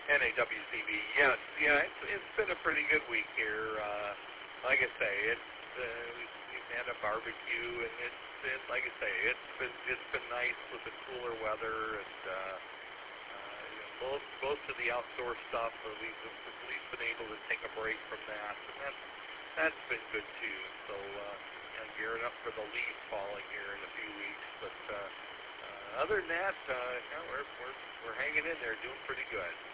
NAWCB, yes, yeah, it's been a pretty good week here. Like I say, we've had a barbecue, and it's like I say, it's been nice with the cooler weather, and most of the outdoor stuff, we've at least been able to take a break from that, and that's been good too. So gearing up for the leaves falling here in a few weeks, but other than that, we're hanging in there, doing pretty good.